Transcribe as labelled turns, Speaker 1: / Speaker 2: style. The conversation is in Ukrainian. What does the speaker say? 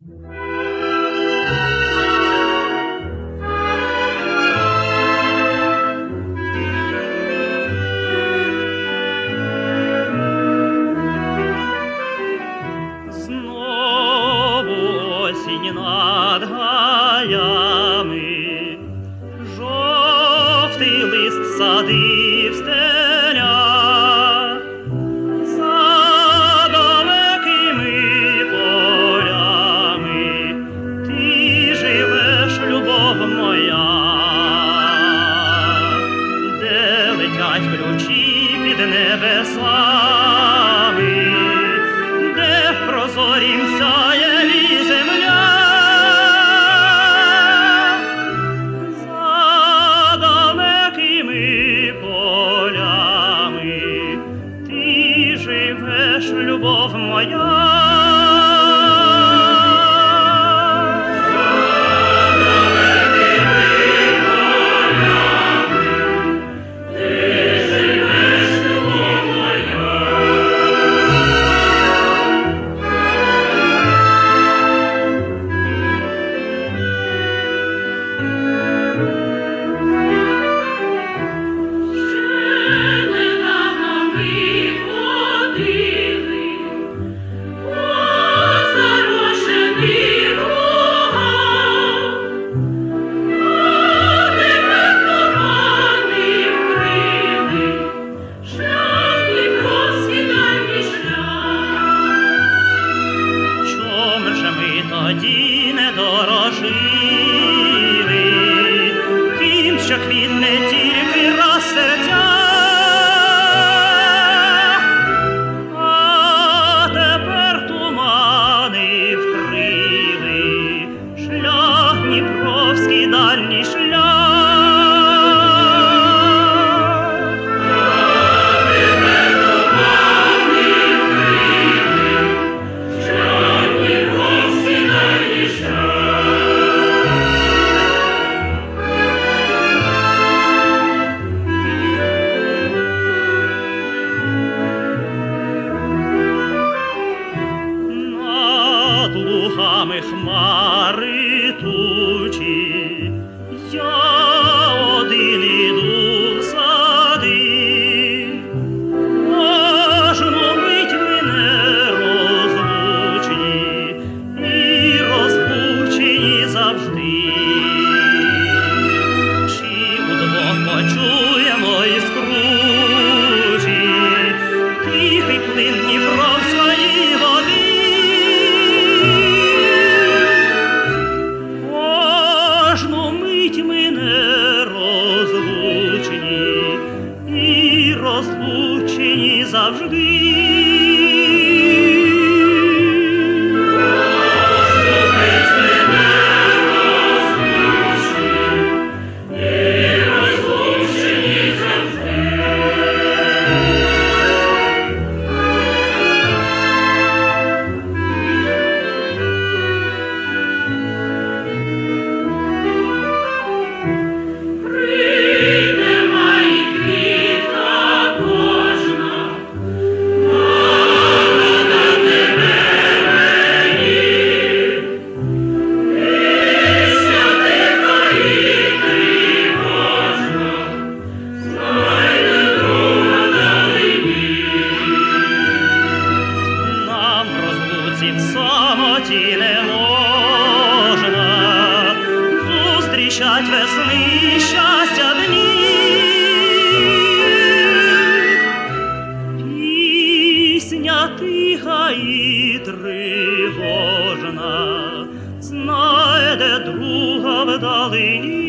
Speaker 1: Осінь над гаями, жовтий лист садив стеля, за далекими полями ти живеш, любов моя, де летять ключі під небесами, де в прозорім сяє земля. За далекими полями ти живеш, любов моя. Тоді не дорожили тим, що квітне тільки раз серця, а тепер тумани вкрили шлях дніпровський, дальній шлях. Лугами хмари тучі, я один іду в сади, кожну мить мене розлучні і розлучені завжди. Чи удвох почуємо іскручі тихий плин Дніпровської води? Розлучені завжди. В самоті не можна зустрічать весни щастя дні. Пісня тиха і тривожна знайде друга вдалині.